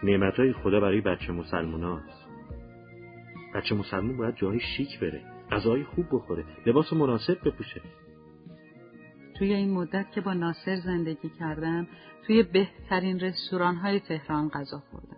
نعمتهای خدا برای بچه مسلموناست. بچه مسلمون باید جای شیک بره، غذای خوب بخوره، لباس مناسب بپوشه. توی این مدت که با ناصر زندگی کردم، توی بهترین رستوران‌های تهران غذا خوردم.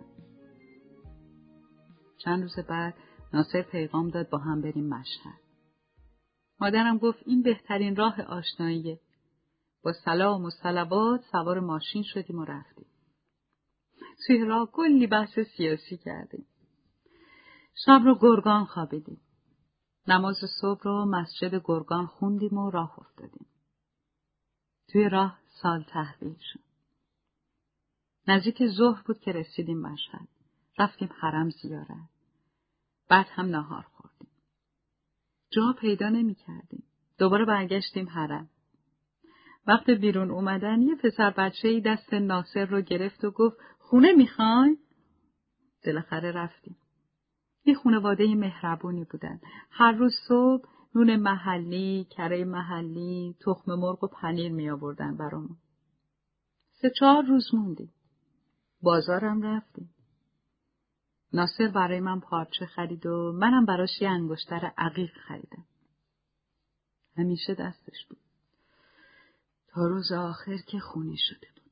چند روز بعد ناصر پیغام داد با هم بریم مشهد. مادرم گفت این بهترین راه آشناییه. با سلام و صلوات سوار ماشین شدیم و رفتیم. توی راه کلی بحث سیاسی کردیم. شب رو گرگان خوابیدیم. نماز صبح رو مسجد گرگان خوندیم و راه افتادیم. توی راه سال تحویل شد. نزدیک ظهر بود که رسیدیم مشهد. رفتیم حرم زیارت. بعد هم ناهار خوردیم. جا پیدا نمی کردیم. دوباره برگشتیم حرم. وقت بیرون اومدن یه پسر بچه‌ای دست ناصر رو گرفت و گفت خونه میخوای؟ بالاخره رفتیم. یه خانواده مهربونی بودن. هر روز صبح نون محلی، کره محلی، تخم مرغ و پنیر می آوردن برامون. 3-4 روز موندیم. بازارم رفتیم. ناصر برای من پارچه خرید و منم براش یه انگشتر عقیق خریدم. همیشه دستش بود. تا روز آخر که خونی شده بود.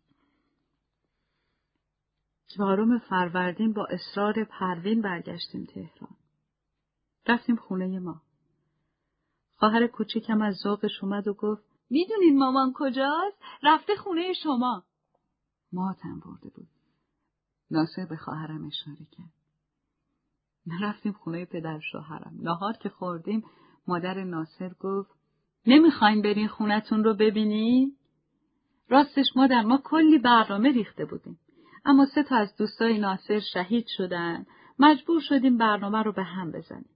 4 فروردین با اصرار پروین برگشتیم تهران. رفتیم خونه ما. خواهر کوچیکم از ذوقش اومد و گفت میدونین مامان کجاست؟ رفته خونه شما. ماتم برده بود. ناصر به خواهرم اشاره کرد. رفتیم خونه پدر شوهرم. ناهار که خوردیم مادر ناصر گفت نمیخواین برین خونتون رو ببینین؟ راستش مادر ما کلی برنامه ریخته بودیم. اما 3 از دوستای ناصر شهید شدن. مجبور شدیم برنامه رو به هم بزنیم.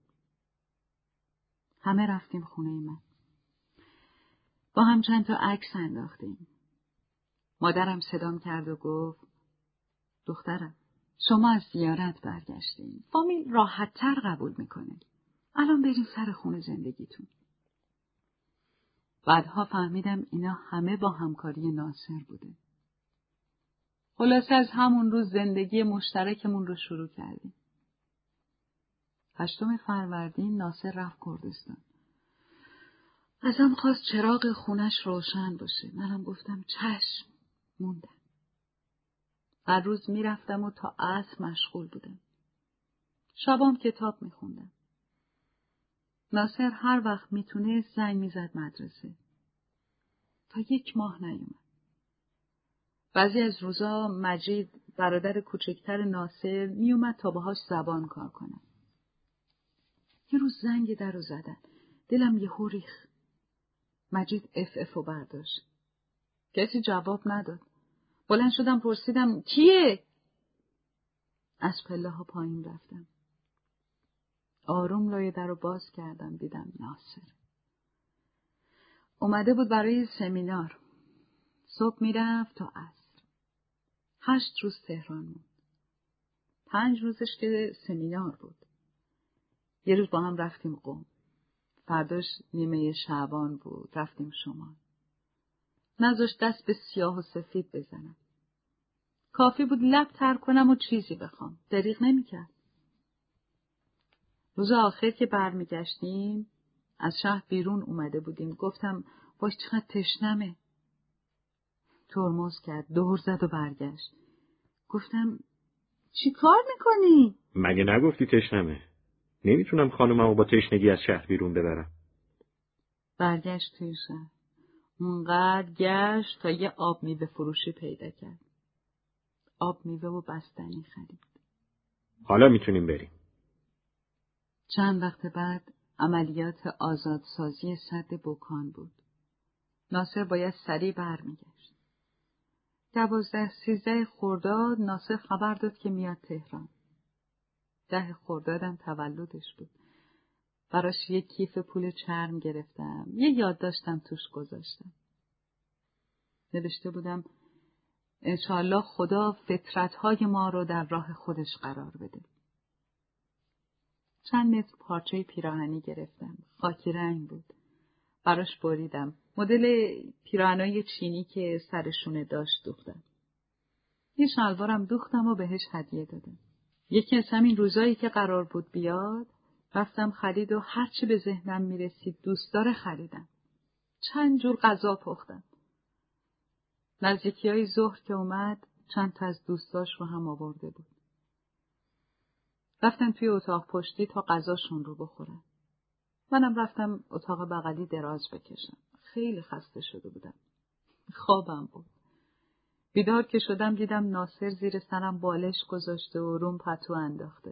همه رفتیم خونه من. با هم چند تا عکس انداختیم. مادرم صدام کرد و گفت دخترم شما از زیارت برگشتین. فامیل راحت تر قبول میکنه. الان برین سر خونه زندگیتون. بعدها فهمیدم اینا همه با همکاری ناصر بوده. خلاصه از همون روز زندگی مشترکمون رو شروع کردیم. 8 فروردین ناصر رفت کردستان. ازم خواست چراغ خونش روشن باشه. منم گفتم چشم. موندم. هر روز میرفتم و تا عصر مشغول بودم. شبام کتاب میخوندم. ناصر هر وقت میتونست زنگ میزد مدرسه. تا 1 ماه نیومد. بعضی از روزا مجید برادر کوچکتر ناصر میومد تا باهاش زبان کار کنه. یه روز زنگ در رو زدن. دلم یهو ریخت. مجید اف برداشت. کسی جواب نداد. بلند شدم پرسیدم کیه؟ از پله ها پایین رفتم. آروم لای در رو باز کردم دیدم ناصر. اومده بود برای سمینار. صبح میرفت تا عصر. 8 روز تهران بود. 5 روزش که سمینار بود. یه روز با هم رفتیم قم. فرداش نیمه شعبان بود. رفتیم شمال. نذاشت دست به سیاه و سفید بزنم. کافی بود لب تر کنم و چیزی بخوام. دریغ نمی‌کرد. روز آخر که برمیگشتیم از شهر بیرون اومده بودیم. گفتم باش چقدر تشنمه. ترمز کرد. دور زد و برگشت. گفتم چی کار میکنی؟ مگه نگفتی تشنمه؟ نمیتونم خانوممو با تشنگی از شهر بیرون ببرم. برگشت توی شهر. اونقدر گشت تا یه آب میوه فروشی پیدا کرد. آب میوه و بستنی خرید. حالا میتونیم بریم. چند وقت بعد عملیات آزادسازی سد بکان بود. ناصر باید سریع برمیگشت. 12-13 خرداد ناصر خبر داد که میاد تهران. 10 خردادم تولدش بود. براش یک کیف پول چرم گرفتم. یه یادداشتم توش گذاشتم. نوشته بودم انشاءالله خدا فطرت‌های ما رو در راه خودش قرار بده. چند متر پارچه پیراهنی گرفتم. خاکی رنگ بود. براش بریدم. مدل پیراهنای چینی که سرشونه داشت دوختم. یه شلوارم دوختم و بهش هدیه دادم. یکی از همین روزایی که قرار بود بیاد، رفتم خرید و هرچی به ذهنم میرسید دوستدار خریدم. چند جور غذا پختم. نزدیکیای ظهر که اومد، چند تا از دوستاش رو هم آورده بود. رفتم توی اتاق پشتی تا غذاشون رو بخورم. منم رفتم اتاق بغلی دراز بکشم. خیلی خسته شده بودم. خوابم بود. بیدار که شدم دیدم ناصر زیر سرم بالش گذاشته و روم پتو انداخته.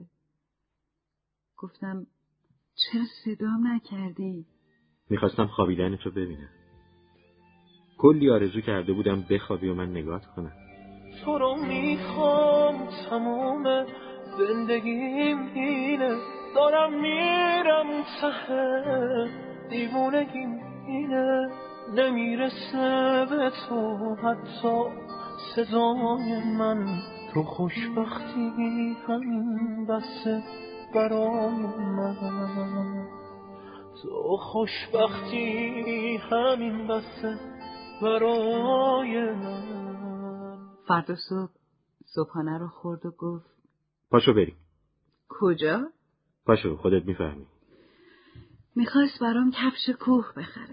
گفتم چرا صدام نکردی؟ میخواستم خوابیدن تو ببینم. کلی آرزو کرده بودم بخوابی و من نگات کنم. تو رو میخوام تمام زندگیم اینه، دارم میرم ته دیوونگیم اینه، نمیرسه به تو حتی صدای من، تو خوشبختی همین بسه برای من، تو خوشبختی همین بسه برای من. فردا صبحانه رو خورد و گفت پاشو بریم. کجا؟ پاشو خودت میفهمی. میخواست برام کفش کوه بخره.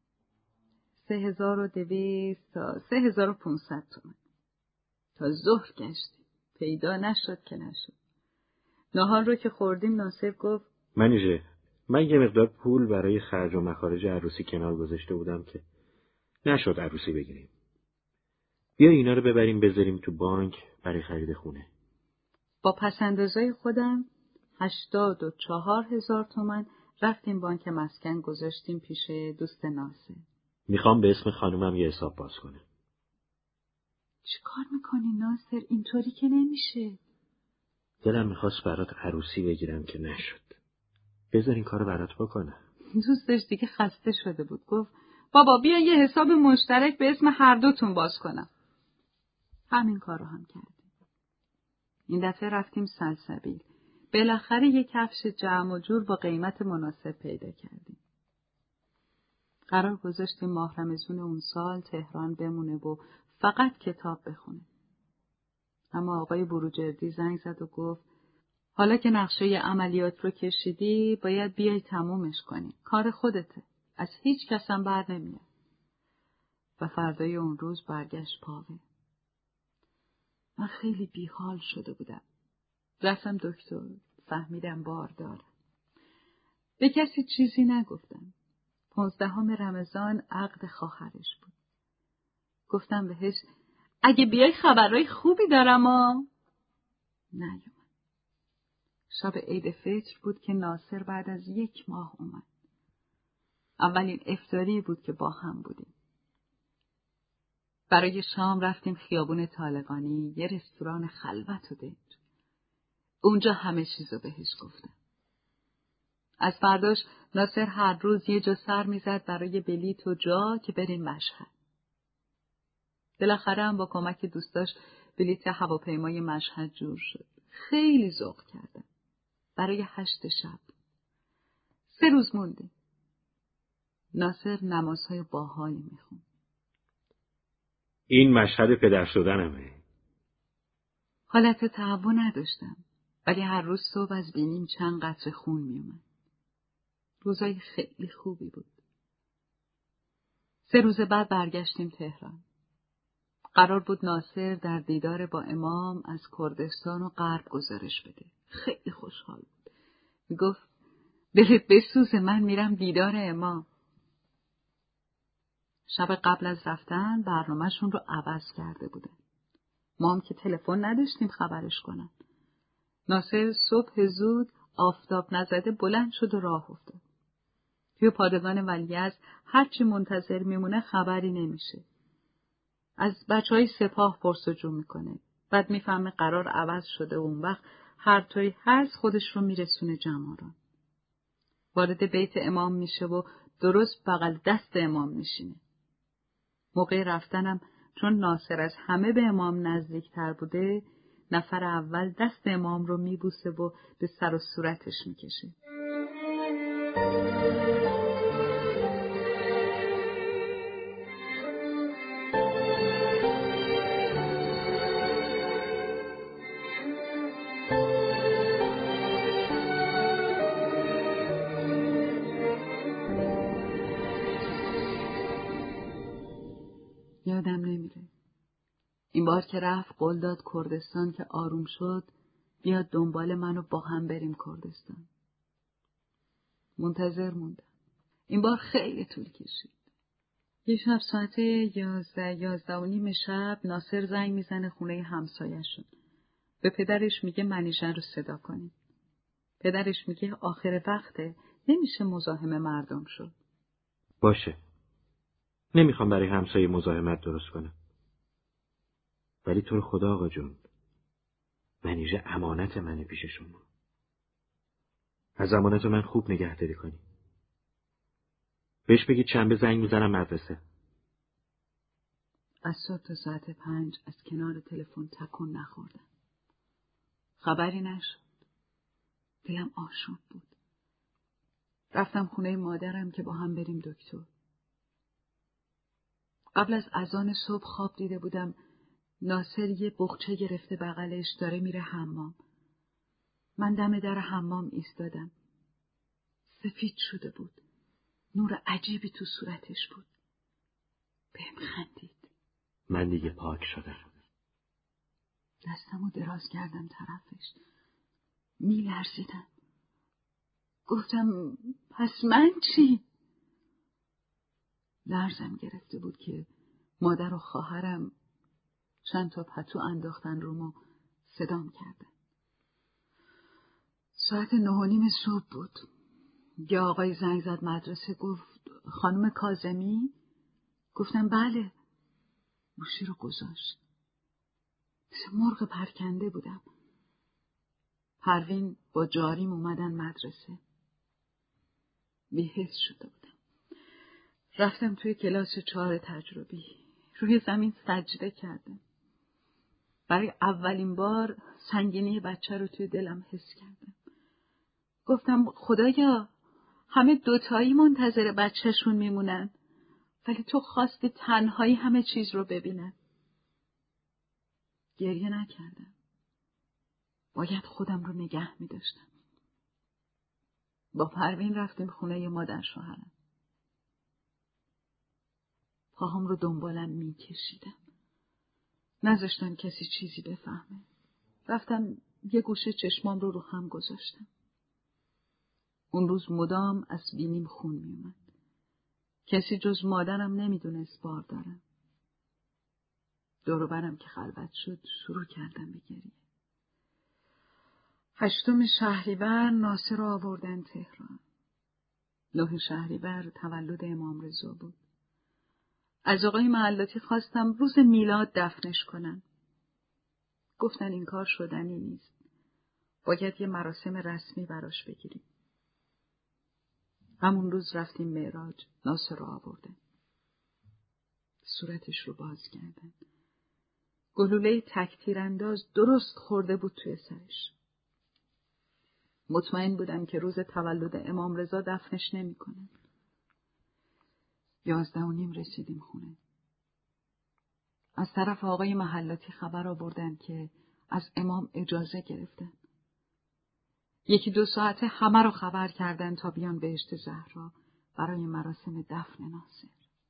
3200 تا 3500 تومن. تا ظهر گشتیم. پیدا نشد که نشد. نهار رو که خوردیم ناصر گفت من یه مقدار پول برای خرج و مخارج عروسی کنار گذاشته بودم که نشد عروسی بگیریم. بیا اینا رو ببریم بذاریم تو بانک برای خرید خونه. با پسندازای خودم 84,000 تومن رفتیم بانک مسکن گذاشتیم پیش دوست ناصر. میخوام به اسم خانومم یه حساب باز کنم. چی کار میکنی ناصر؟ اینطوری که نمیشه. دلم میخواست برات عروسی بگیرم که نشد. بذار این کارو برات بکنم. دوستش دیگه خسته شده بود. گفت بابا بیا یه حساب مشترک به اسم هر دوتون باز کنم. همین کارو هم کردیم. این دفعه رفتیم سلسبیل. بالاخره یه کفش جمع و جور با قیمت مناسب پیدا کردیم. قرار گذاشتیم ماه رمضون اون سال تهران بمونه و فقط کتاب بخونه. اما آقای بروجردی زنگ زد و گفت حالا که نقشه عملیات رو کشیدی باید بیای تمومش کنی. کار خودته. از هیچ کس هم بر نمیاد. و فردای اون روز برگشت پاوه. من خیلی بیحال شده بودم. رفتم دکتر. فهمیدم باردارم. به کسی چیزی نگفتم. 15 رمضان عقد خواهرش بود. گفتم بهش اگه بیای خبرهای خوبی دارم نیومد. شب عید فطر بود که ناصر بعد از 1 ماه اومد. اولین افطاری بود که با هم بودیم. برای شام رفتیم خیابون طالقانی، یه رستوران خلوت و دنج. اونجا همه چیزو بهش گفتم. از فرداش ناصر هر روز یه جا سر میزد برای بلیط و جا که بریم مشهد. بالاخره هم با کمک دوستاش بلیط هواپیمای مشهد جور شد. خیلی ذوق کردم. برای 8 شب. 3 روز موندیم. ناصر نمازهای باحالی میخوند. این مشهد پدر شدنمه. حالت تهوع نداشتم. ولی هر روز صبح از بینیم چند قطره خون میومد. روزای خیلی خوبی بود. 3 روز بعد برگشتیم تهران. قرار بود ناصر در دیدار با امام از کردستان و غرب گزارش بده. خیلی خوشحال بود. میگفت دلت بسوزه من میرم دیدار امام. شب قبل از رفتن برنامه‌شون رو عوض کرده بودن. ما هم که تلفن نداشتیم خبرش کنن. ناصر صبح زود آفتاب نزده بلند شد و راه افتاد. توی پادگان ولیعصر هرچی منتظر میمونه خبری نمیشه. از بچهای سپاه پرسجو میکنه. بعد میفهمه قرار عوض شده و اون وقت هر طوری هست خودش رو میرسونه جماران. وارد بیت امام میشه و درست بغل دست امام میشینه. موقع رفتنم چون ناصر از همه به امام نزدیکتر بوده، نفر اول دست امام رو میبوسه و به سر و صورتش میکشه. این بار که رفت قول داد کردستان که آروم شد بیاد دنبال منو با هم بریم کردستان. منتظر موندم. این بار خیلی طول کشید. یه شب ساعت 11:30 شب ناصر زنگ میزنه خونه همسایه‌شون. به پدرش میگه منیژه رو صدا کنیم. پدرش میگه آخر وقته، نمیشه مزاحم مردم شد. باشه. نمیخوام برای همسایه مزاحمت درست کنم. ولی تو رو خدا آقا جون، منیژه امانت منه پیش شما. از امانت من خوب نگهداری کنی. بهش بگید شنبه زنگ میزنم مدرسه. از صبح تا ساعت 5 از کنار تلفن تکون نخوردم. خبری نشد. دلم آشفت بود. رفتم خونه مادرم که با هم بریم دکتر. قبل از اذان صبح خواب دیده بودم ناصر یه بخچه گرفته بغلش داره میره حمام. من دم در حمام ایستادم. سفید شده بود. نور عجیبی تو صورتش بود. بهم خندید. من دیگه پاک شدم. دستمو دراز کردم طرفش. میلرزیدم. گفتم پس من چی؟ لرزم گرفته بود که مادر و خواهرم چند تا پتو انداختن روم و صدام کردن. ساعت 9:30 صبح بود. یه آقای زنگ زد مدرسه، گفت خانم کاظمی؟ گفتم بله. گوشی رو گذاشت. مثل مرغ پرکنده بودم. پروین با جاریم اومدن مدرسه. بی‌حس شده بودم. رفتم توی کلاس 4 تجربی. روی زمین سجده کردم. برای اولین بار سنگینی بچه رو توی دلم حس کردم. گفتم خدایا، همه دوتایی منتظر بچهشون میمونن، ولی تو خواستی تنهایی همه چیز رو ببینن. گریه نکردم. باید خودم رو نگه می‌داشتم. با پروین رفتیم خونه مادر شوهرم. پاهم رو دنبالم میکشیدم. نذاشتم کسی چیزی بفهمه. رفتم یه گوشه چشمام رو هم گذاشتم. اون روز مدام از بینیم خون میومد. کسی جز مادرم نمیدونست بار دارم. دور و برم که خلوت شد شروع کردم به گریه. 8 شهریور ناصر رو آوردن تهران. 9 شهریور تولد امام رضا بود. از آقای محلاتی خواستم روز میلاد دفنش کنن. گفتن این کار شدنی نیست. باید یه مراسم رسمی براش بگیریم. همون روز رفتیم معراج. ناصر رو آوردن. صورتش رو باز کردن. گلوله تک تیرانداز درست خورده بود توی سرش. مطمئن بودم که روز تولد امام رضا دفنش نمی کنن. 11:30 رسیدیم خونه. از طرف آقای محلاتی خبر آوردن که از امام اجازه گرفتن. 1-2 ساعت همه رو خبر کردن تا بیان بهشت زهرا برای مراسم دفن ناصر.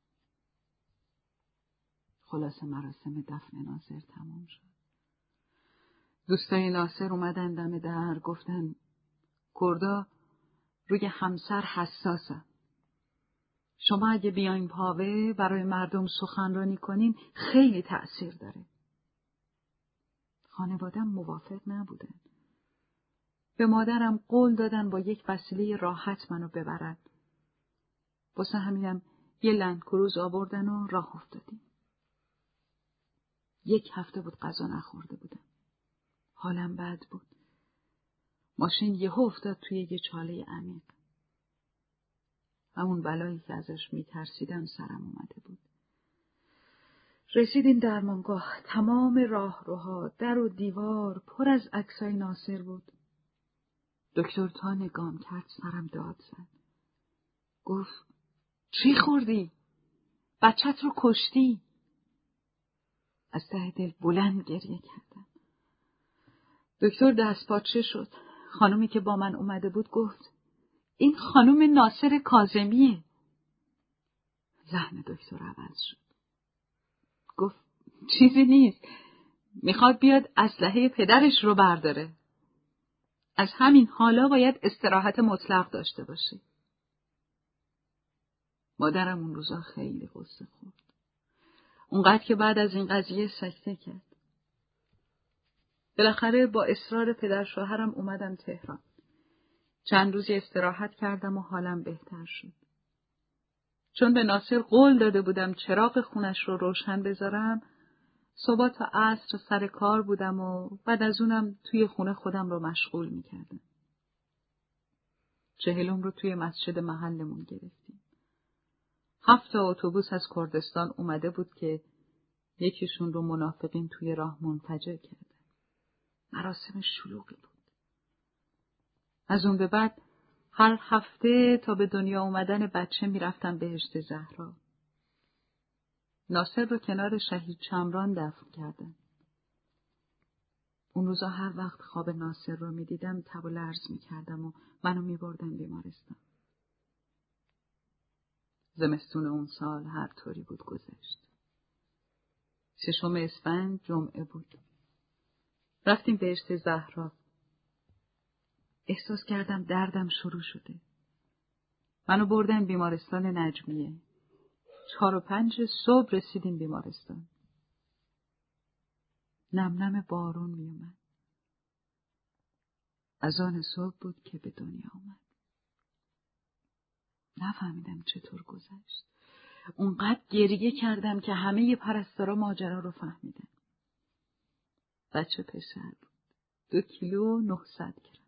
خلاص مراسم دفن ناصر تمام شد. دوستای ناصر اومدن دم در، گفتن کردا روی همسر حساسه. شما اگه بیاین پاوه برای مردم سخنرانی کنین خیلی تأثیر داره. خانواده‌ام موافق نبودن. به مادرم قول دادن با یک وسیله راحت منو ببرن. واسه همینم یه لندکروز آوردن و راه افتادیم. 1 هفته بود غذا نخورده بودم. حالم بد بود. ماشین یهو افتاد توی یه چاله عمیق. همون بلایی که ازش میترسیدم سرم اومده بود. رسیدیم درمانگاه. تمام راهروها، در و دیوار پر از عکسای ناصر بود. دکتر تا نگام کرد سرم داد زد. گفت چی خوردی؟ بچت رو کشتی؟ از ته دل بلند گریه کردم. دکتر دست پاچه شد. خانومی که با من اومده بود گفت این خانم ناصر کاظمیه. لحن دکتر عوض شد. گفت چیزی نیست. میخواد بیاد اسلحه پدرش رو برداره. از همین حالا باید استراحت مطلق داشته باشه. مادرم اون روزا خیلی غصه خورد. اونقدر که بعد از این قضیه سکته کرد. بالاخره با اصرار پدر شوهرم اومدم تهران. چند روزی استراحت کردم و حالم بهتر شد. چون به ناصر قول داده بودم چراغ خونش رو روشن بذارم، صبح تا عصر سر کار بودم و بعد از اونم توی خونه خودم رو مشغول میکردم. 40 رو توی مسجد محلمون گرفتیم. 7 اتوبوس از کردستان اومده بود که یکیشون رو منافقین توی راه منفجر کردن. مراسم شلوغی بود. از اون به بعد هر هفته تا به دنیا اومدن بچه میرفتم بهشت زهرا. ناصر رو کنار شهید چمران دفن کردن. اون روزا هر وقت خواب ناصر رو میدیدم تب و لرز میکردم و منو میبردن بیمارستان. زمستون اون سال هر طوری بود گذشت. 6 اسفند جمعه بود. رفتیم بهشت زهرا. احساس کردم دردم شروع شده. منو بردن بیمارستان نجمیه. 4 و 5 صبح رسیدیم بیمارستان. نم نم بارون میومد. از آن صبح بود که به دنیا اومد. نفهمیدم چطور گذشت. اونقدر گریه کردم که همه پرستارا ماجرا رو فهمیدن. بچه پسر بود. 2 کیلو و 900 گرم.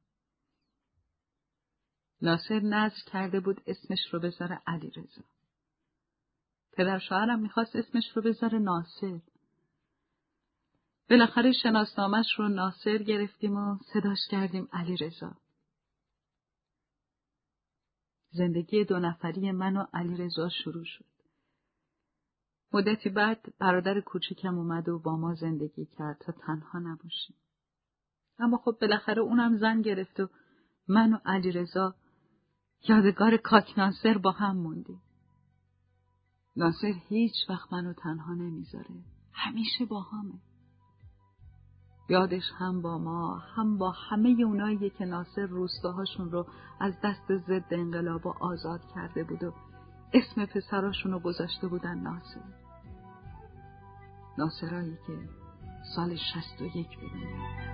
ناصر نذر کرده بود اسمش رو بذاره علیرضا. پدر شوهرم میخواست اسمش رو بذاره ناصر. بالاخره شناسنامه‌اش رو ناصر گرفتیم و صداش کردیم علیرضا. زندگی 2 نفری من و علیرضا شروع شد. مدتی بعد برادر کوچیکم اومد و با ما زندگی کرد تا تنها نباشیم. اما خب بالاخره اونم زن گرفت و من و علیرضا یادگار کاک ناصر با هم موندیم. ناصر هیچ وقت منو تنها نمیذاره. همیشه با همه. یادش هم با ما هم با همه اونایی که ناصر روستاهاشون رو از دست ضد انقلاب آزاد کرده بود و اسم پسراشون رو گذاشته بودن ناصر. ناصرایی که سال 61 بودن.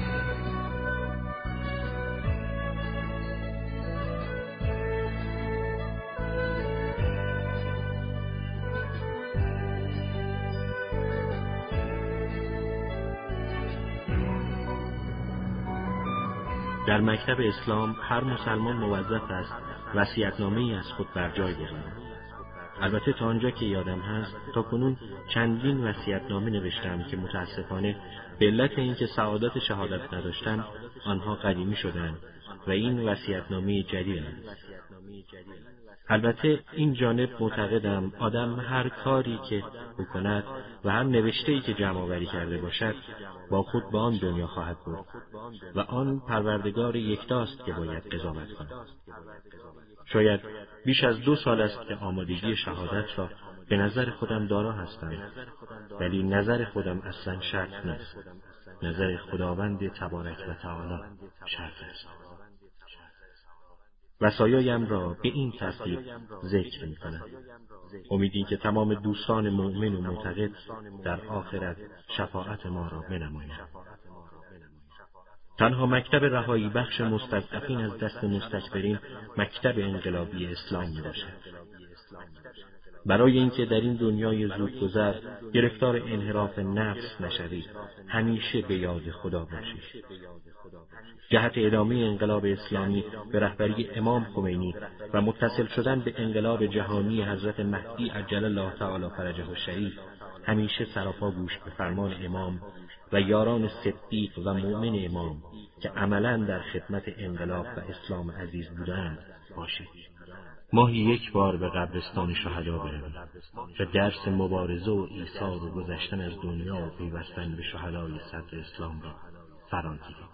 در مکتب اسلام هر مسلمان موظف است وصیت‌نامه‌ای از خود بر جای بزند. البته تا آنجا که یادم هست تا کنون چندین وصیت‌نامه نوشتم که متاسفانه به علت اینکه سعادت شهادت نداشتم آنها قدیمی شدند و این وصیت‌نامه جدید است. البته این جانب معتقدم آدم هر کاری که بکند و هر نوشته‌ای که جمع‌آوری کرده باشد با خود به آن دنیا خواهد برد و آن پروردگار یکتاست که باید قضاوت کند. شاید بیش از 2 سال است که آمادگی شهادت را به نظر خودم دارا هستم، ولی نظر خودم اصلا شرط نیست. نظر خداوند تبارک و تعالی شرط است. وصایایم را به این ترتیب ذکر می‌کنم. امیدی که تمام دوستان مؤمن و معتقد در آخرت شفاعت ما را بنمایند. تنها مکتب رهایی بخش مستضعفین از دست مستکبرین مکتب انقلابی اسلام میباشد. برای اینکه در این دنیای زودگذر گرفتار انحراف نفس نشوید، همیشه به یاد خدا باشید. جهت ادامه انقلاب اسلامی به رهبری امام خمینی و متصل شدن به انقلاب جهانی حضرت مهدی عجل الله تعالی فرجه الشریف، همیشه سراپا گوش به فرمان امام و یاران صدیق و مؤمن امام که عملاً در خدمت انقلاب و اسلام عزیز بودند باشید. ماهی 1 بار به قبرستان شهدا برویم و درس مبارزه و ایثار و گذشتن از دنیا و پیوستن به شهدای صدر اسلام را فرا گیریم.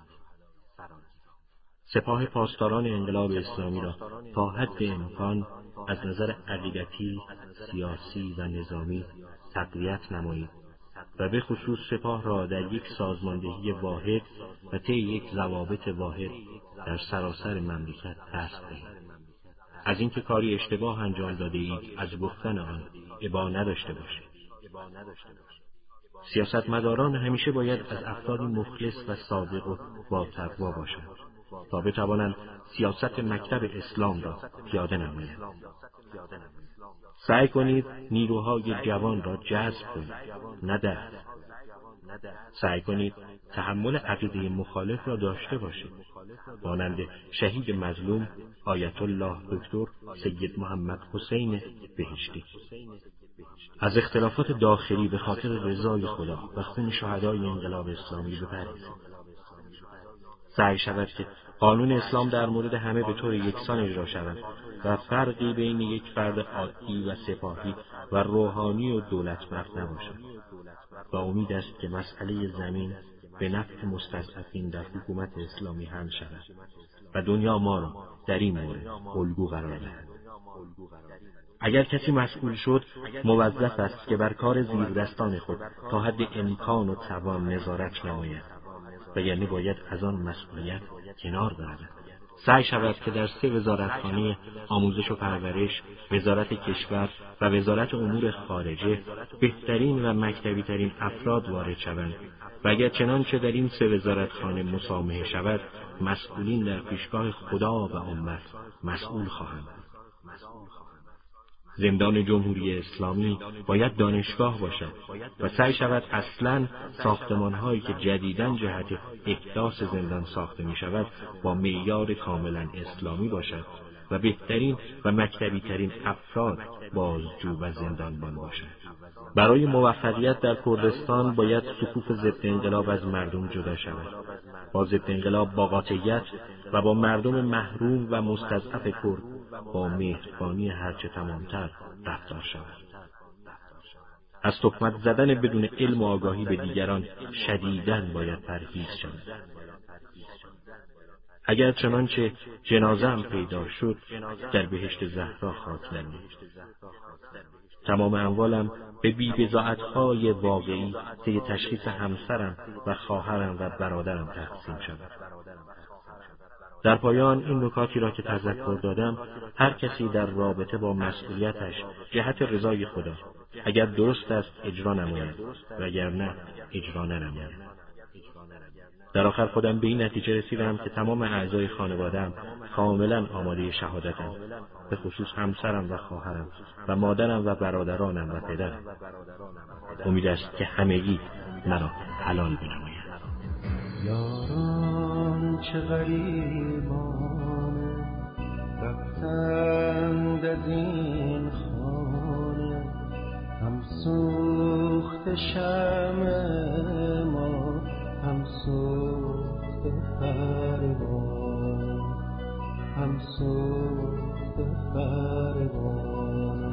سپاه پاسداران انقلاب اسلامی را تا حد امکان از نظر عقیدتی، سیاسی و نظامی تقویت نمایید و به خصوص سپاه را در یک سازماندهی واحد و طی یک ضوابط واحد در سراسر مملکت رسم دهید. از اینکه کاری اشتباه انجام داده اید از گفتن آن ابا نداشته باشید. سیاستمداران همیشه باید از افرادی مخلص و صادق و با تقوا باشند تا بتوانند سیاست مکتب اسلام را پیاده نمایند. سعی کنید نیروهای جوان را جذب کنید، نه دفع. سعی کنید تحمل عقیده مخالف را داشته باشید، مانند شهید مظلوم آیت الله دکتر سید محمد حسین بهشتی. از اختلافات داخلی به خاطر رضای خدا و خون شهدای انقلاب اسلامی بپرهیزید. سعی شود که قانون اسلام در مورد همه به طور یکسان اجرا شود و فرقی بین یک فرد عادی و سپاهی و روحانی و دولتمرد نباشد. و امید است که مسئله زمین به نفع مستضعفین در حکومت اسلامی حل شود و دنیا ما را در این مورد الگو قرار دهد. اگر کسی مسئول شد، موظف است که بر کار زیردستان خود تا حد امکان و توان نظارت نماید و یعنی باید از آن مسئولیت کنار برود. سعی شود که در 3 وزارتخانه آموزش و پرورش، وزارت کشور و وزارت امور خارجه بهترین و مکتبی ترین افراد وارد شوند و اگر چنانچه در این 3 وزارتخانه مسامحه شود، مسئولین در پیشگاه خدا و امت مسئول خواهند. زندان جمهوری اسلامی باید دانشگاه باشد و سعی شود اصلاً ساختمان‌هایی که جدیداً جهت احداث زندان ساخته می‌شود با معیار کاملاً اسلامی باشد و بهترین و مکتبی ترین افراد بازجو و زندانبان باشد. برای موفقیت در کردستان باید صفوف ضد انقلاب از مردم جدا شود. با ضد انقلاب با قاطعیت و با مردم محروم و مستضعف کرد با مهربانی هرچه تمامتر رفتار شود. از تهمت زدن بدون علم و آگاهی به دیگران شدیداً باید پرهیز شود. اگر چنانچه جنازه‌ام پیدا شد در بهشت زهرا خاک نماید. تمام اموالم به بی‌بضاعت‌های واقعی طی تشخیص همسرم و خواهرم و برادرم تقسیم شود. در پایان این نکاتی را که تذکر دادم، هر کسی در رابطه با مسئولیتش جهت رضای خدا اگر درست است اجرا نماید و اگر نه اجرا ننماید. در آخر خودم به این نتیجه رسیدم که تمام اعضای خانواده‌ام کاملا آماده شهادتند، به خصوص همسرم و خواهرم و مادرم و برادرانم و پدرم. امید است که همگی مرا حلال بنمایند. یاران چه غریبانه رفتند از این خانه، هم سوخت شمع ما هم سوخت پروانه، هم سوخت پروانه.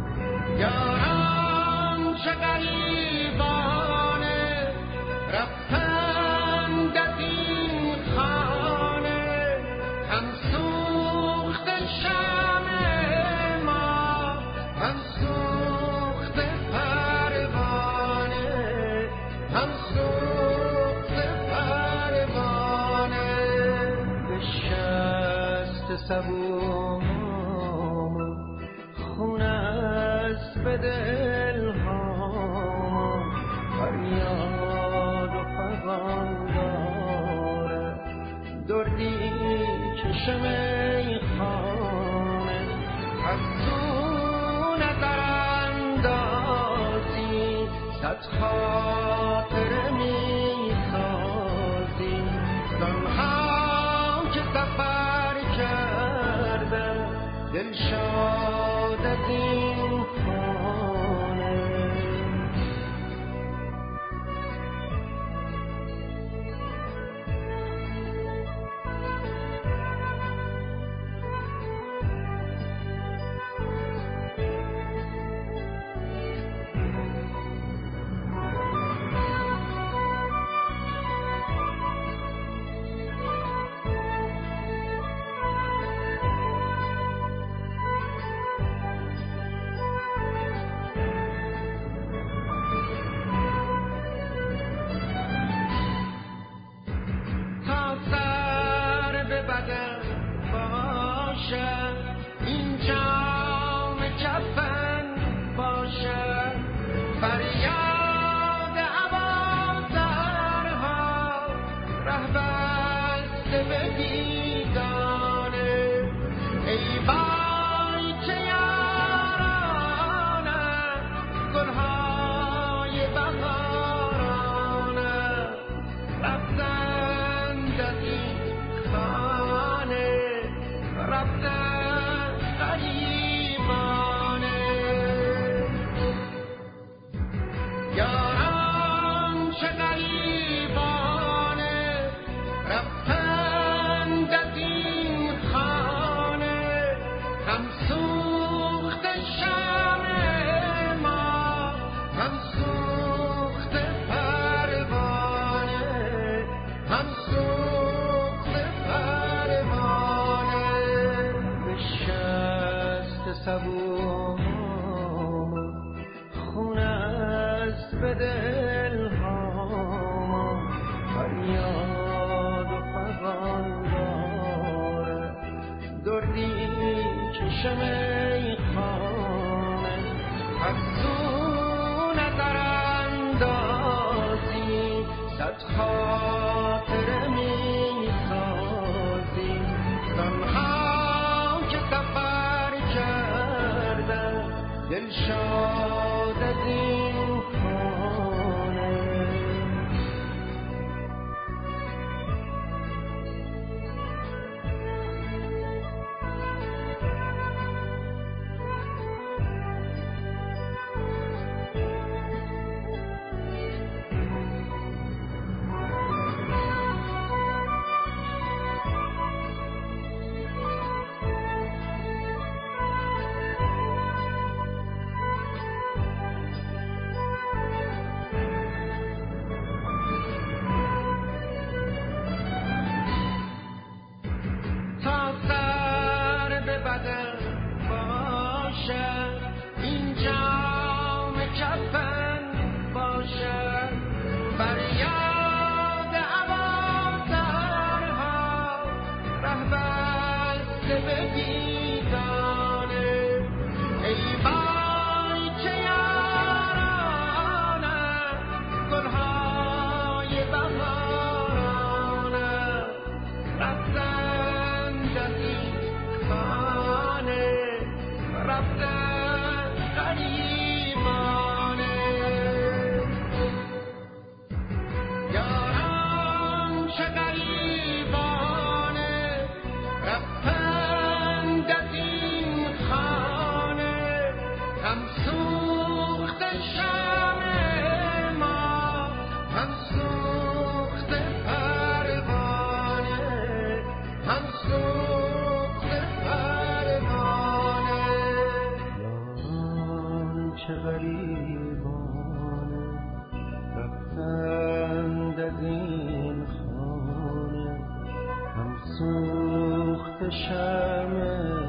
یاران چه غریبانه رفتند از این خانه، هم سوخت شمع ما هم سوخت پروانه، هم سوخت پروانه. به شست صبوم خون است به دلهام، فریاد و فغان دارد دردی چشم میخانه. از تو نظر اندازی صد خاطر میسازی، زنها که سفر کردن دلشاد از این خانه. بیگانه ای وای چه یارانه گلهای بهارانه رفتند از این خانه رفتند غریبانه یاران چه غریبانه رفتند از این خانه هم سوخت شمع ما هم سوخت پروانه هم سوخت پروانه نشست صبور خون است به دلها فریاد و فغان داره دردی چشم میخانه افزون نظر اندازی صد خاطر میسازی زنها که سفر کردن دلشاد از این خانه تا سر به بدن باشد این جام کفن باشد بر یاد عوام‌سرها ره بسته به بیگانه ای وای چه یارانه گلهای بهارانه رفتند از این خانه رفتند غریبانه یاران چه غریبانه رفتند از این خانه هم سوخت شمع ما هم سوخت پروانه هم سوخت پروانه یاران چه غریبانه رفتند از این خانه هم سوخت شمع